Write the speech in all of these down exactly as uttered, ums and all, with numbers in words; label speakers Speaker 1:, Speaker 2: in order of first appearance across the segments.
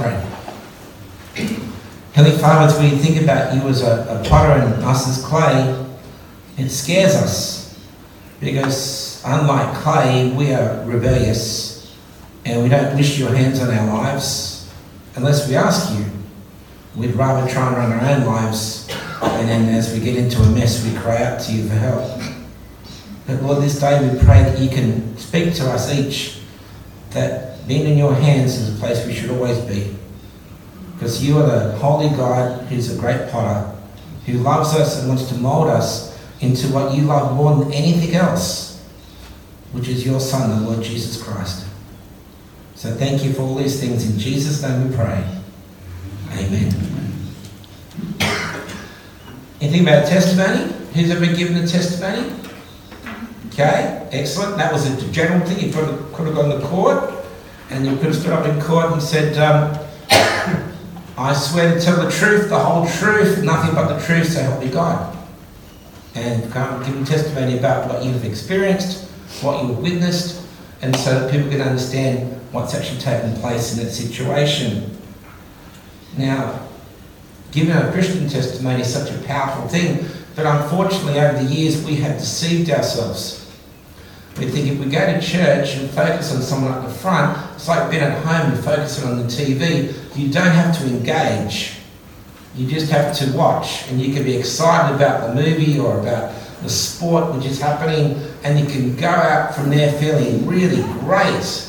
Speaker 1: pray. Heavenly Father, as we think about you as a, a potter and us as clay, it scares us because unlike clay, we are rebellious and we don't wish your hands on our lives unless we ask you. We'd rather try and run our own lives, and then as we get into a mess, we cry out to you for help. But Lord, this day we pray that you can speak to us each, that being in your hands is a place we should always be. Because you are the holy God who's a great potter, who loves us and wants to mould us into what you love more than anything else, which is your Son, the Lord Jesus Christ. So thank you for all these things. In Jesus' name we pray. Amen. Anything about testimony? Who's ever given a testimony? Okay, excellent. That was a general thing. You could have, could have gone to court and you could have stood up in court and said, um, I swear to tell the truth, the whole truth, nothing but the truth, so help me God. And come give them testimony about what you've experienced, what you've witnessed, and so that people can understand what's actually taken place in that situation. Now, giving a Christian testimony is such a powerful thing, but unfortunately over the years we have deceived ourselves. We think if we go to church and focus on someone at the front, it's like being at home and focusing on the T V. You don't have to engage. You just have to watch, and you can be excited about the movie or about the sport which is happening, and you can go out from there feeling really great.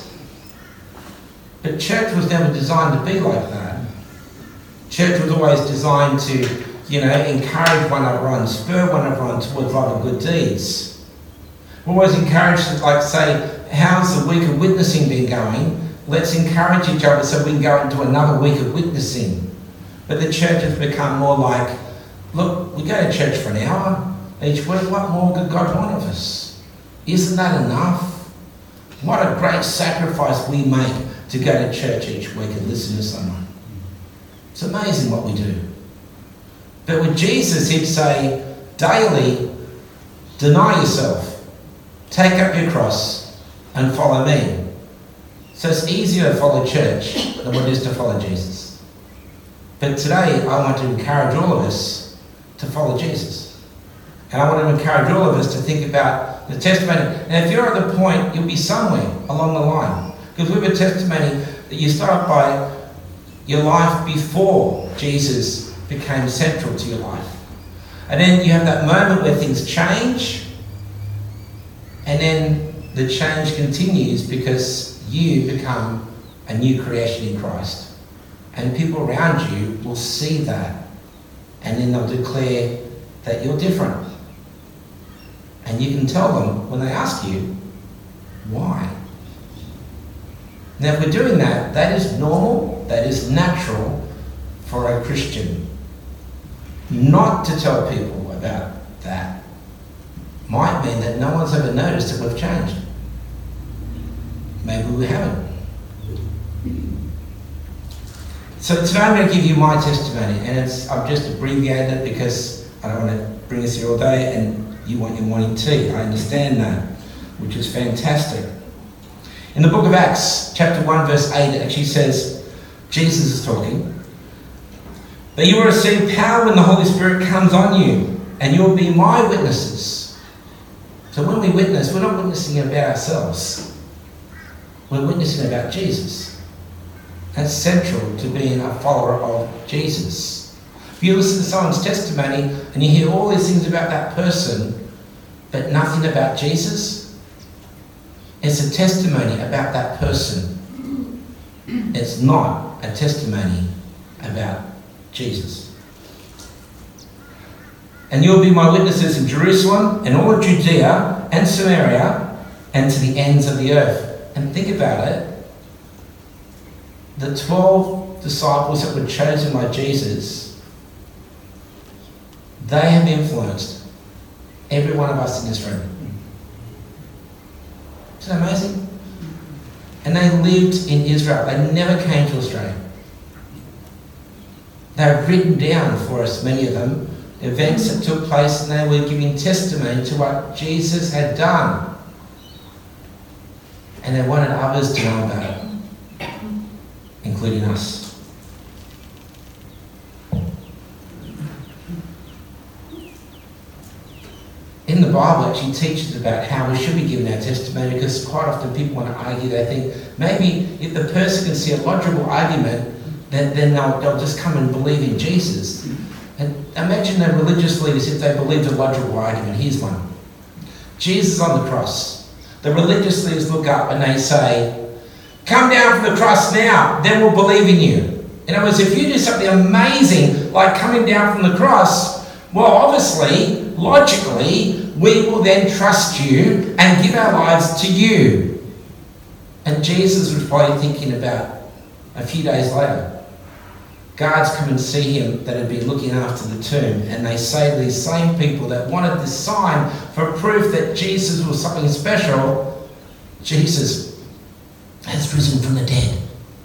Speaker 1: But church was never designed to be like that. Church was always designed to, you know, encourage one another and spur one another on towards love and good deeds. We're always encouraged to, like, say, how's the week of witnessing been going? Let's encourage each other so we can go into another week of witnessing. But the church has become more like, look, we go to church for an hour each week. What more could God want of us? Isn't that enough? What a great sacrifice we make to go to church each week and listen to someone. It's amazing what we do. But with Jesus, he'd say, daily, deny yourself. Take up your cross and follow me. So it's easier to follow church than what it is to follow Jesus. But today I want to encourage all of us to follow Jesus. And I want to encourage all of us to think about the testimony. Now if you're at the point, you'll be somewhere along the line. Because we have a testimony that you start by your life before Jesus became central to your life. And then you have that moment where things change. And then the change continues because you become a new creation in Christ. And people around you will see that. And then they'll declare that you're different. And you can tell them when they ask you, why? Now if we're doing that, that is normal, that is natural for a Christian. Not to tell people about that might mean that no one's ever noticed that we've changed. Maybe we haven't. So today I'm going to give you my testimony, and it's I've just abbreviated it because I don't want to bring us here all day and you want your morning tea. I understand that, which is fantastic. In the book of Acts, chapter one, verse eight, it actually says, Jesus is talking, that you will receive power when the Holy Spirit comes on you, and you will be my witnesses. So when we witness, we're not witnessing about ourselves. We're witnessing about Jesus. That's central to being a follower of Jesus. If you listen to someone's testimony and you hear all these things about that person, but nothing about Jesus, it's a testimony about that person. It's not a testimony about Jesus. And you will be my witnesses in Jerusalem and all of Judea and Samaria and to the ends of the earth. And think about it. The twelve disciples that were chosen by Jesus, they have influenced every one of us in this room. Isn't that amazing? And they lived in Israel. They never came to Australia. They've written down for us, many of them, events that took place, and they were giving testimony to what Jesus had done. And they wanted others to know about it, including us. Bible actually teaches about how we should be giving our testimony, because quite often people want to argue. They think maybe if the person can see a logical argument, then, then they'll, they'll just come and believe in Jesus. And imagine the religious leaders if they believed a logical argument. Here's one. Jesus on the cross. The religious leaders look up and they say, come down from the cross now, then we'll believe in you. In other words, if you do something amazing like coming down from the cross, well, obviously, logically, we will then trust you and give our lives to you. And Jesus was probably thinking about a few days later. Guards come and see him that had been looking after the tomb, and they say to these same people that wanted this sign for proof that Jesus was something special, Jesus has risen from the dead.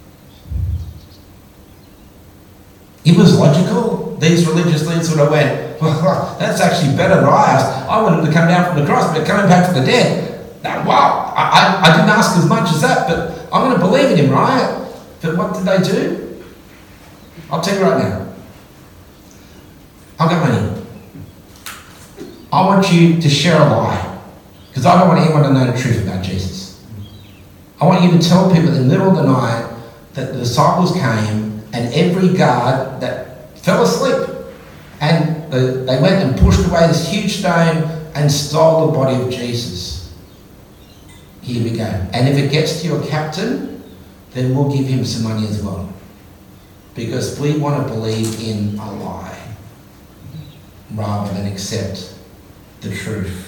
Speaker 1: It was logical. These religious leaders would have went, well, that's actually better than I asked. I wanted him to come down from the cross, but coming back from the dead. Now, wow, I, I, I didn't ask as much as that, but I'm going to believe in him, right? But what did they do? I'll tell you right now. I've got money. I want you to share a lie, because I don't want anyone to know the truth about Jesus. I want you to tell people in the middle of the night that the disciples came and every guard that fell asleep, and the, they went and pushed away this huge stone and stole the body of Jesus. Here we go. And if it gets to your captain, then we'll give him some money as well. Because we want to believe in a lie rather than accept the truth.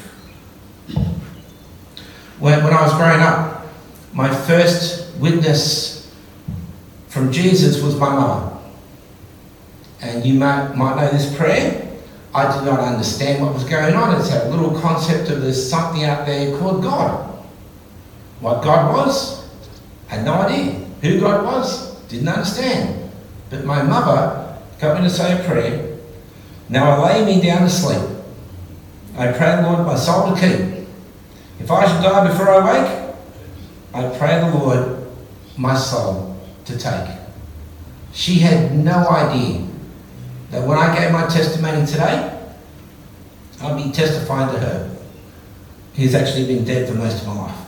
Speaker 1: When, when I was growing up, my first witness from Jesus was my mother. And you might, might know this prayer. I did not understand what was going on. It's a little concept of there's something out there called God. What God was, I had no idea. Who God was, didn't understand. But my mother got me to say a prayer. Now I lay me down to sleep. I pray the Lord my soul to keep. If I should die before I wake, I pray the Lord my soul to take. She had no idea that when I gave my testimony today, I'll be testifying to her. He's actually been dead for most of my life.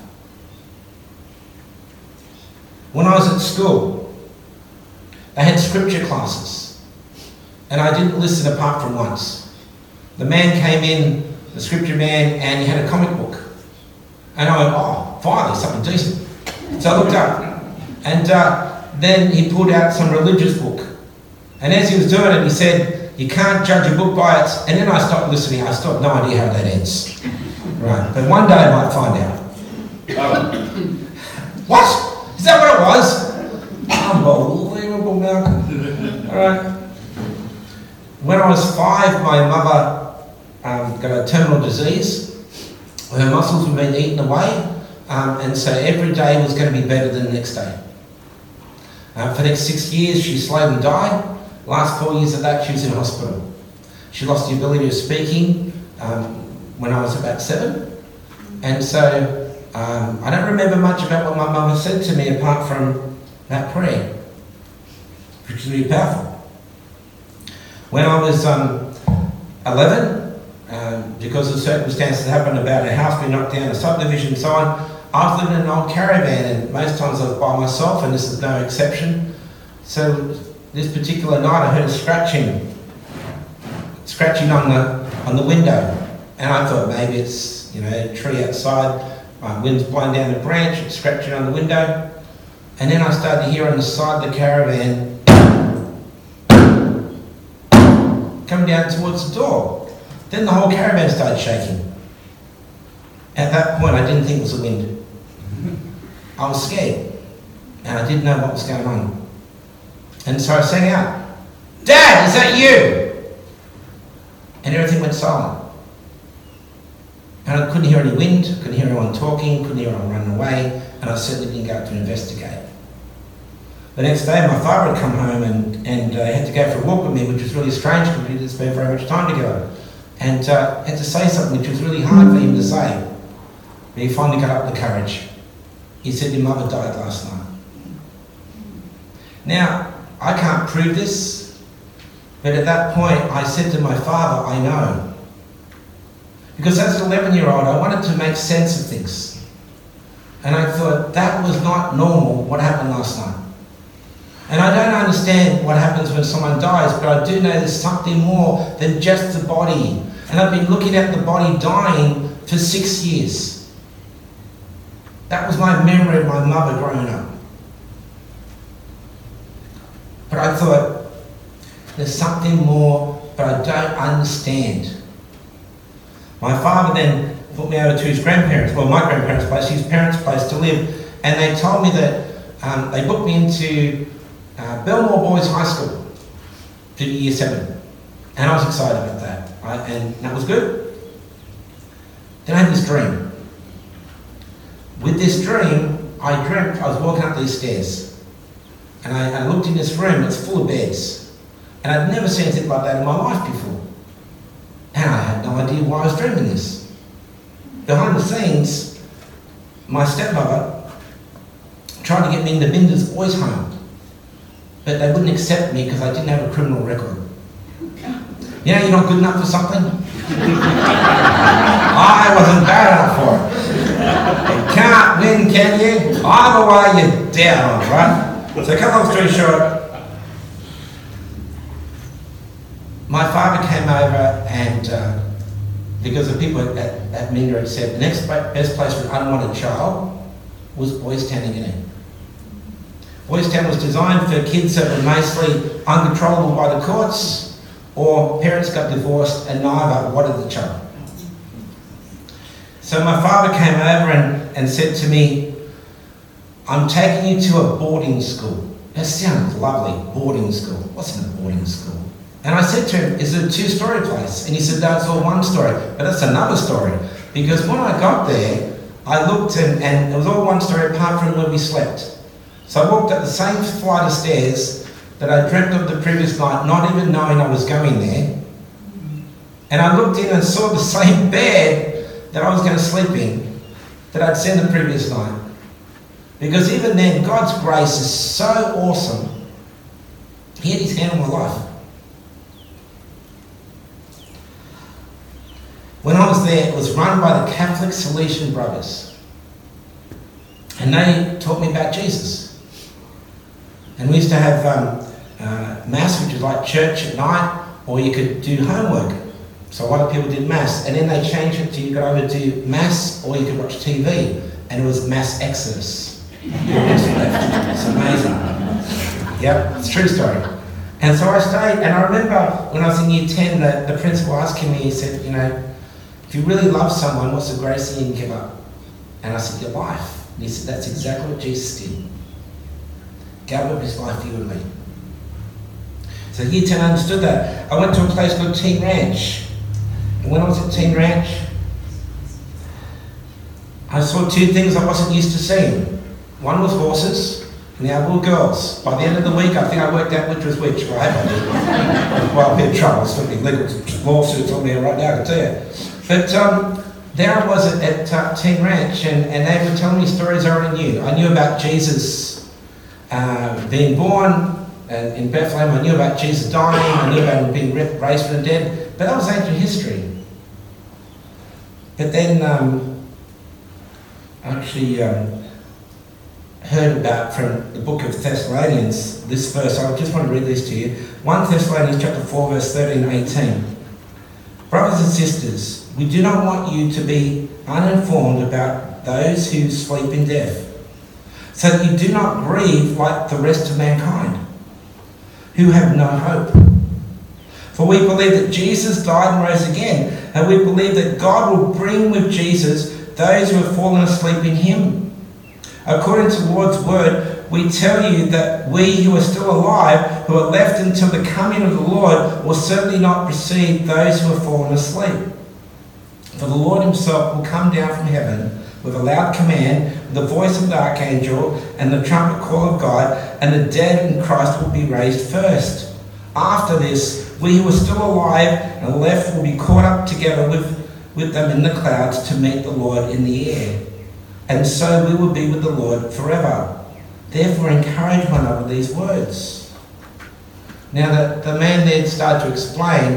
Speaker 1: When I was at school, they had scripture classes, and I didn't listen apart from once. The man came in, the scripture man, and he had a comic book. And I went, oh, finally, something decent. So I looked up, and uh, then he pulled out some religious book. And as he was doing it, he said, you can't judge a book by its... And then I stopped listening. I still have no idea how that ends. Right, but one day I might find out. What? Is that what it was? Unbelievable, Malcolm. All right. When I was five, my mother um, got a terminal disease. Her muscles were being eaten away, um, and so every day was going to be better than the next day. Uh, for the next six years, she slowly died. Last four years of that, she was in hospital. She lost the ability of speaking um, when I was about seven, and so um, I don't remember much about what my mother said to me apart from that prayer, which was really powerful. When I was um, eleven, um, because of circumstances that happened about a house being knocked down, a subdivision and so on, I was living in an old caravan, and most times I was by myself, and this is no exception. So this particular night I heard a scratching, scratching on the on the window, and I thought maybe it's, you know, a tree outside, my wind's blowing down the branch, it's scratching on the window. And then I started to hear on the side of the caravan coming down towards the door. Then the whole caravan started shaking. At that point, I didn't think it was the wind. I was scared, and I didn't know what was going on. And so I sang out, "Dad, is that you?" And everything went silent. And I couldn't hear any wind, couldn't hear anyone talking, couldn't hear anyone running away, and I certainly didn't go out to investigate. The next day, my father had come home and, and uh, had to go for a walk with me, which was really strange because we didn't spend very much time together. And uh, had to say something which was really hard for him to say. But he finally got up the courage. He said, "Your mother died last night." Now, I can't prove this, but at that point, I said to my father, "I know." Because as an eleven-year-old, I wanted to make sense of things. And I thought, that was not normal, what happened last night. And I don't understand what happens when someone dies, but I do know there's something more than just the body. And I've been looking at the body dying for six years. That was my memory of my mother growing up. But I thought, there's something more, but I don't understand. My father then put me over to his grandparents, well, my grandparents' place, his parents' place to live, and they told me that um, they booked me into uh, Belmore Boys High School to year seven. And I was excited about that, right? And that was good. Then I had this dream. With this dream, I dreamt I was walking up these stairs. And I, I looked in this room, it's full of beds. And I'd never seen anything like that in my life before. And I had no idea why I was dreaming this. Behind the scenes, my stepmother tried to get me into Binder's Boys Home. But they wouldn't accept me because I didn't have a criminal record. You know, you're not good enough for something? I wasn't bad enough for it. You can't win, can you? Either way, you're down, right? So, to cut long story short, my father came over and, uh, because the people at, at Minder had said the next best place for an unwanted child was Boys Town Again. Boys Town was designed for kids that were mostly uncontrollable by the courts, or parents got divorced and neither wanted the child. So my father came over and, and said to me, I'm taking you to a boarding school. That sounds lovely, boarding school. What's in a boarding school? And I said to him, is it a two-story place? And he said, no, it's all one story. But that's another story. Because when I got there, I looked and, and it was all one story apart from where we slept. So I walked up the same flight of stairs that I dreamt of the previous night, not even knowing I was going there. And I looked in and saw the same bed that I was going to sleep in that I'd seen the previous night. Because even then, God's grace is so awesome. He had his hand on my life. When I was there, it was run by the Catholic Salesian Brothers. And they taught me about Jesus. And we used to have um, uh, Mass, which was like church at night, or you could do homework. So a lot of people did Mass. And then they changed it to you could either do Mass or you could watch T V. And it was Mass Exodus. It's amazing. Yep, it's a true story. And so I stayed, and I remember when I was in year ten, the, the principal asking me, he said, you know, if you really love someone, what's the greatest thing you can give up? And I said, your life. And he said, that's exactly what Jesus did. Gave up his life for you and me. So year ten, I understood that. I went to a place called Teen Ranch. And when I was at Teen Ranch, I saw two things I wasn't used to seeing. One was horses, and the other were girls. By the end of the week, I think I worked out which was which, right? I was well, a bit of trouble, something legal lawsuits on there right now, I can tell you. But um, there I was at, at uh, Teen Ranch, and, and they were telling me stories I already knew. I knew about Jesus uh, being born uh, in Bethlehem. I knew about Jesus dying. I knew about him being raised from the dead. But that was ancient history. But then um, I actually um, heard about from the book of Thessalonians, this verse. I just want to read this to you. First Thessalonians chapter four, verse thirteen and eighteen. Brothers and sisters, we do not want you to be uninformed about those who sleep in death, so that you do not grieve like the rest of mankind, who have no hope. For we believe that Jesus died and rose again, and we believe that God will bring with Jesus those who have fallen asleep in him. According to the Lord's word, we tell you that we who are still alive, who are left until the coming of the Lord, will certainly not precede those who have fallen asleep. For the Lord himself will come down from heaven with a loud command, with the voice of the archangel, and the trumpet call of God, and the dead in Christ will be raised first. After this, we who are still alive and left will be caught up together with, with them in the clouds to meet the Lord in the air. And so we will be with the Lord forever. Therefore, encourage one another with these words. Now, the, the man there started to explain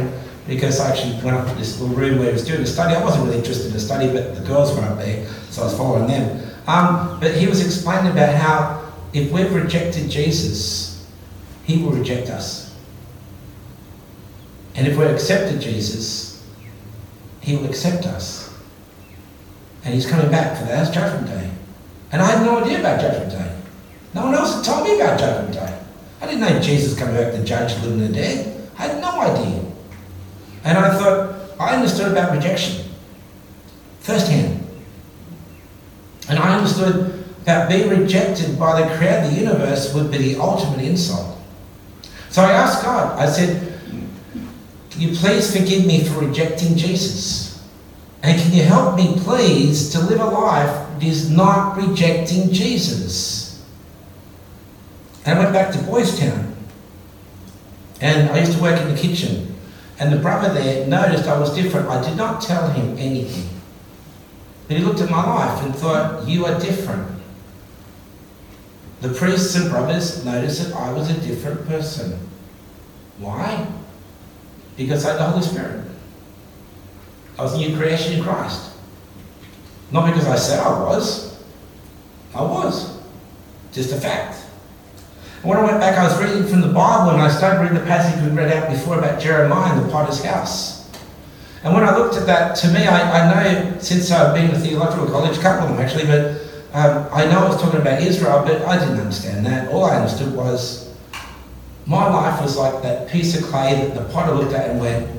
Speaker 1: because I actually went up to this little room where he was doing a study. I wasn't really interested in the study, but the girls went up there, so I was following them. Um, but he was explaining about how if we've rejected Jesus, he will reject us. And if we've accepted Jesus, he will accept us. And he's coming back for that judgment day. And I had no idea about judgment day. No one else had told me about judgment day. I didn't know Jesus coming back to judge the living and the dead. I had no idea. And I thought, I understood about rejection firsthand. And I understood that being rejected by the creator of the universe would be the ultimate insult. So I asked God, I said, can you please forgive me for rejecting Jesus? And can you help me please to live a life that is not rejecting Jesus? And I went back to Boys Town. And I used to work in the kitchen. And the brother there noticed I was different. I did not tell him anything. But he looked at my life and thought, you are different. The priests and brothers noticed that I was a different person. Why? Because I had the Holy Spirit. I was a new creation in Christ. Not because I said I was. I was. Just a fact. And when I went back, I was reading from the Bible and I started reading the passage we read out before about Jeremiah and the potter's house. And when I looked at that, to me, I, I know since I've been to theological college, a couple of them actually, but um, I know I was talking about Israel, but I didn't understand that. All I understood was my life was like that piece of clay that the potter looked at and went,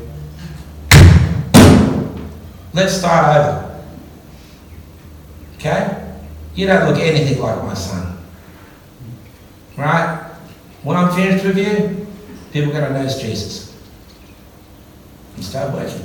Speaker 1: let's start over. Okay? You don't look anything like my son. Right? When I'm finished with you, people are going to notice Jesus. And start working.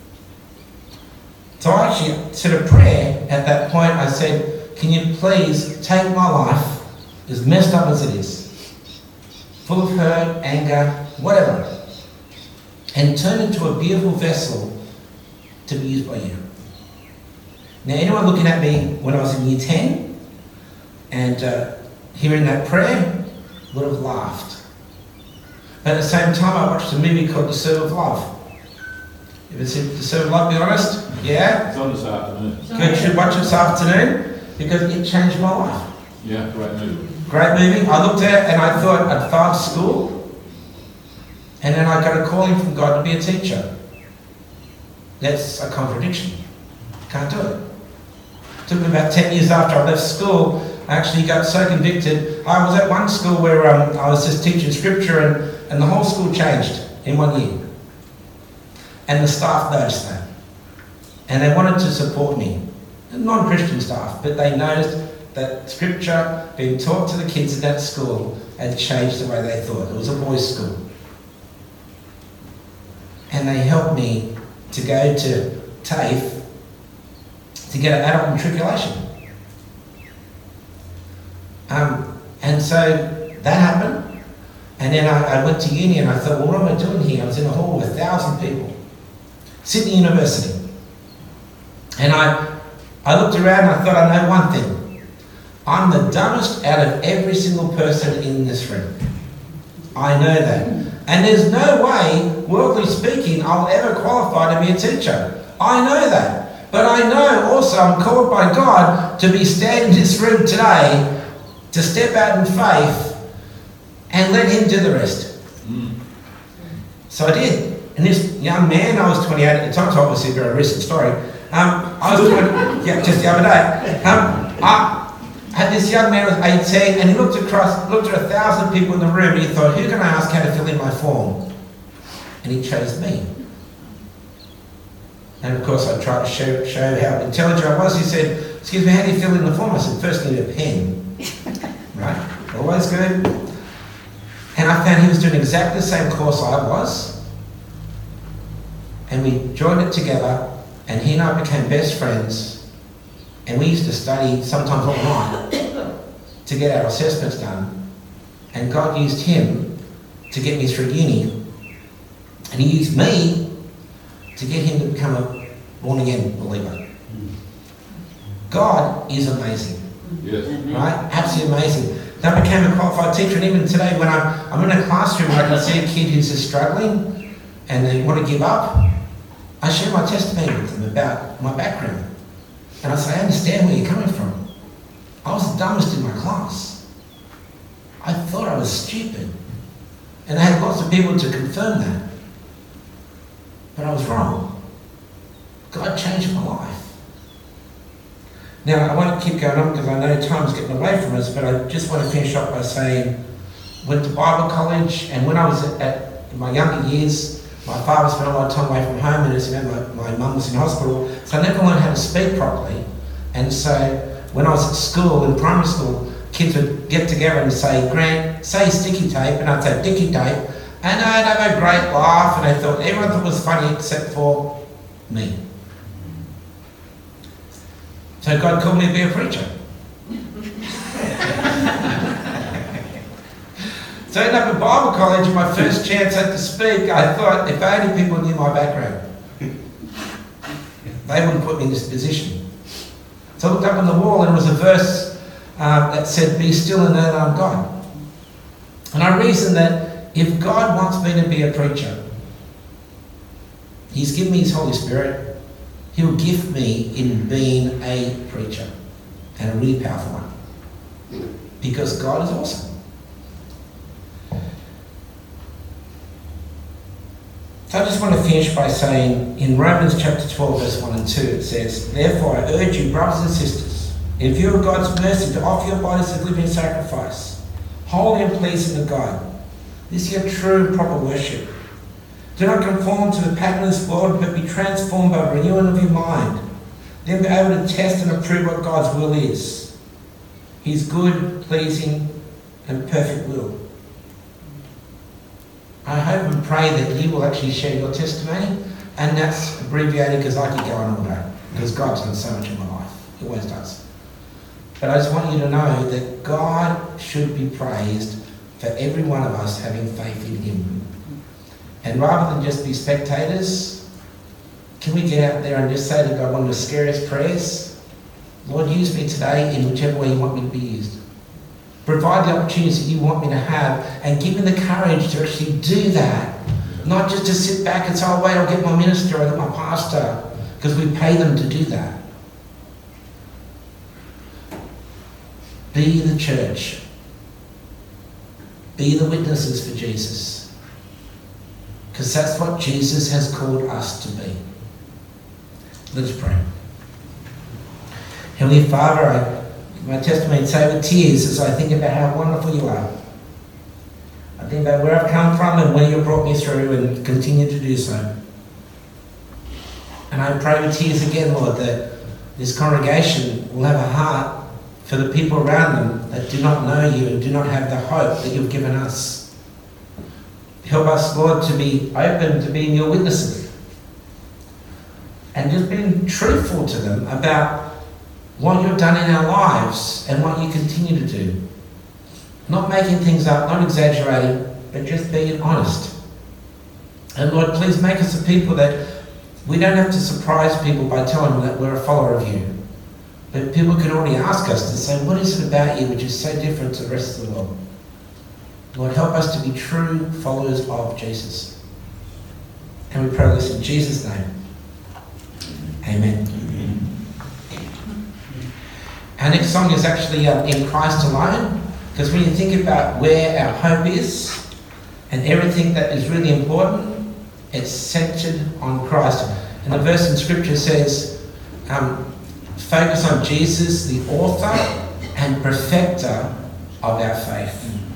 Speaker 1: So I actually said a prayer at that point. I said, can you please take my life, as messed up as it is, full of hurt, anger, whatever, and turn it into a beautiful vessel to be used by you. Now, anyone looking at me when I was in year ten and uh, hearing that prayer would have laughed. But at the same time, I watched a movie called The Serve of Love. You ever seen The Serve of Love, be honest? Yeah?
Speaker 2: It's on this afternoon.
Speaker 1: Good, you should watch it this afternoon because it changed my life.
Speaker 2: Yeah, great movie.
Speaker 1: Great movie. I looked at it and I thought I'd failed school and then I got a calling from God to be a teacher. That's a contradiction. Can't do it. It took me about ten years after I left school. I actually got so convicted. I was at one school where um, I was just teaching scripture and, and the whole school changed in one year. And the staff noticed that. And they wanted to support me. Non-Christian staff, but they noticed that scripture being taught to the kids in that school had changed the way they thought. It was a boys' school. And they helped me to go to TAFE to get an adult matriculation. Um, and so that happened. And then I, I went to uni and I thought, well, what am I doing here? I was in a hall with a thousand people. Sydney University. And I, I looked around and I thought, I know one thing. I'm the dumbest out of every single person in this room. I know that. And there's no way, worldly speaking, I'll ever qualify to be a teacher. I know that. But I know also I'm called by God to be standing in this room today to step out in faith and let him do the rest. Mm. So I did. And this young man, I was twenty-eight at the time, so obviously a very recent story. Um, I was twenty, yeah, just the other day. Um, I had this young man who was eighteen, and he looked across, looked at a thousand people in the room, and he thought, who can I ask how to fill in my form? And he chose me. And of course, I tried to show, show how intelligent I was. He said, excuse me, how do you fill in the form? I said, first need a pen. Right? Always good. And I found he was doing exactly the same course I was. And we joined it together, and he and I became best friends. And we used to study sometimes all night to get our assessments done. And God used him to get me through uni. And he used me to get him to become a born-again believer. God is amazing.
Speaker 2: Yes.
Speaker 1: Right? Absolutely amazing. Then I became a qualified teacher, and even today when I'm, I'm in a classroom and I can see a kid who's just struggling, and they want to give up, I share my testimony with them about my background. And I say, I understand where you're coming from. I was the dumbest in my class. I thought I was stupid. And I had lots of people to confirm that. But I was wrong. God changed my life. Now, I won't keep going on because I know time's getting away from us, but I just want to finish up by saying, went to Bible college, and when I was at, at in my younger years, my father spent a lot of time away from home, and as you know, my, my mum was in hospital, so I never learned how to speak properly. And so when I was at school, in primary school, kids would get together and say, Grant, say sticky tape, and I'd say dicky tape, and I'd have a great laugh, and I thought everyone thought it was funny except for me. So God called me to be a preacher. So I ended up at Bible college, and my first chance I had to speak, I thought if only people knew my background, they wouldn't put me in this position. So I looked up on the wall, and it was a verse uh, that said, be still and know that I'm God. And I reasoned that if God wants me to be a preacher, He's given me His Holy Spirit, He'll gift me in being a preacher, and a really powerful one. Because God is awesome. So I just want to finish by saying, in Romans chapter twelve, verse one and two, it says, therefore I urge you, brothers and sisters, in view of God's mercy, to offer your bodies as living sacrifice, holy and pleasing to God. This is your true and proper worship. Do not conform to the pattern of this world, but be transformed by the renewing of your mind. Then be able to test and approve what God's will is. His good, pleasing, and perfect will. I hope and pray that you will actually share your testimony, and that's abbreviated because I could go on all day, because God's done so much in my life. He always does. But I just want you to know that God should be praised for every one of us having faith in Him. And rather than just be spectators, can we get out there and just say to God one of the scariest prayers? Lord, use me today in whichever way you want me to be used. Provide the opportunities that you want me to have, and give me the courage to actually do that. Not just to sit back and say, oh wait, I'll get my minister, I'll get my pastor, because we pay them to do that. Be the church. Be the witnesses for Jesus. Because that's what Jesus has called us to be. Let's pray. Heavenly Father, I give my testimony say with tears as I think about how wonderful you are. I think about where I've come from and where you've brought me through, and continue to do so. And I pray with tears again, Lord, that this congregation will have a heart for the people around them that do not know you and do not have the hope that you've given us. Help us, Lord, to be open to being your witnesses, and just being truthful to them about what you've done in our lives and what you continue to do. Not making things up, not exaggerating, but just being honest. And Lord, please make us a people that we don't have to surprise people by telling them that we're a follower of you. But people can already ask us to say, what is it about you which is so different to the rest of the world? Lord, help us to be true followers of Jesus. And we pray this in Jesus' name. Amen. Amen. Our next song is actually uh, In Christ Alone, because when you think about where our hope is and everything that is really important, it's centered on Christ. And the verse in Scripture says, um, focus on Jesus, the author and perfecter of our faith.